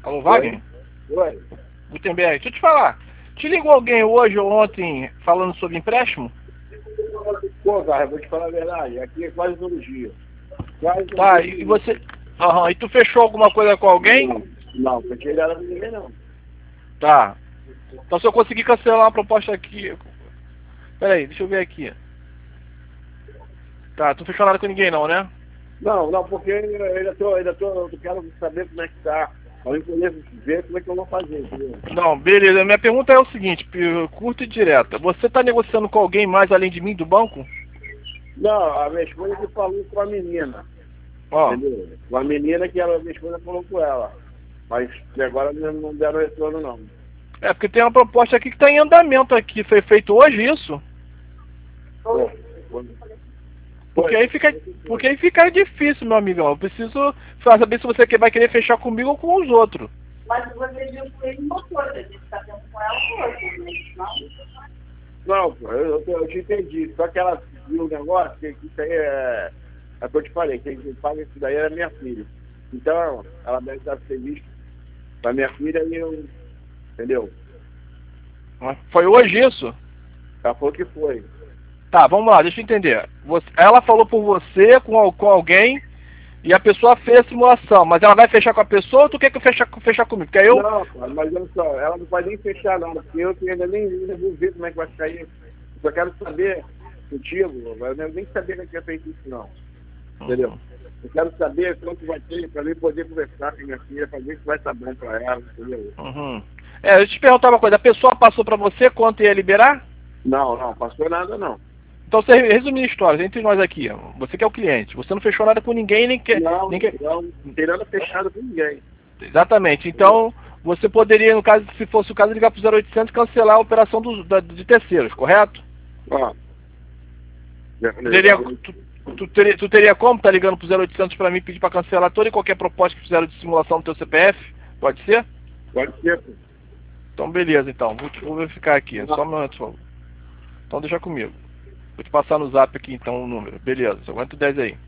Alô, Wagner? Oi. Gutenberg, deixa eu te falar. Te ligou alguém hoje ou ontem falando sobre empréstimo? Pô, cara, vou te falar a verdade. Aqui é quase todo dia. Quase todo Tá, dia. e você... Aham, e tu fechou alguma coisa com alguém? Não, porque nada com ninguém, não. Tá. Então se eu conseguir cancelar uma proposta aqui... Pera aí, deixa eu ver aqui. Tá, tu fechou nada com ninguém não, né? Não, porque eu quero saber como é que tá. Pra eu poder ver como é que eu vou fazer, entendeu? Não, beleza. Minha pergunta é o seguinte, curta e direta. Você tá negociando com alguém mais além de mim do banco? Não, a minha esposa que falou com a menina, Ó, entendeu? Com a menina que ela, a minha esposa falou com ela. Mas até agora não deram retorno, não. é porque tem uma proposta aqui que tá em andamento aqui. Foi feito hoje isso? Pô, Porque aí fica difícil, meu amigão. Eu preciso saber se você vai querer fechar comigo ou com os outros. Mas você viu com ele uma coisa, a gente está tendo com ela hoje, né? Não, pô, eu te entendi. Só que ela viu o negócio, que isso aí é o que eu te falei, quem paga isso daí era minha filha. Então, ela deve estar feliz com a minha filha e eu, entendeu? Foi hoje isso? Ela falou que foi. Tá, vamos lá, deixa eu entender. Ela falou por você com alguém e a pessoa fez a simulação, mas ela vai fechar com a pessoa ou tu quer que eu fechar comigo? Porque aí eu... Não, cara, mas olha só, ela não vai nem fechar nada, porque eu ainda nem vou ver como é que vai ficar isso. Eu só quero saber contigo, eu nem sabia que tinha feito isso não. Entendeu? Eu quero saber quanto vai ter para mim poder conversar com a minha filha, para ver se vai estar bom para ela, entendeu? Uhum. É, eu te perguntar uma coisa, a pessoa passou pra você quanto ia liberar? Não, passou nada não. Então você resumindo a história, entre nós aqui, ó, você que é o cliente, você não fechou nada com ninguém, nem quer... Não tem nada fechado com ninguém. Exatamente, então você poderia, no caso, se fosse o caso, ligar pro 0800 e cancelar a operação de terceiros, correto? Ó, Tu teria como tá ligando pro 0800 pra mim pedir pra cancelar toda e qualquer proposta que fizeram de simulação do teu CPF? Pode ser? pode ser, pô. Então beleza, então, vou verificar aqui, só um momento, por favor. Então deixa comigo. Vou te passar no zap aqui então o número, beleza, aguenta o 10 aí.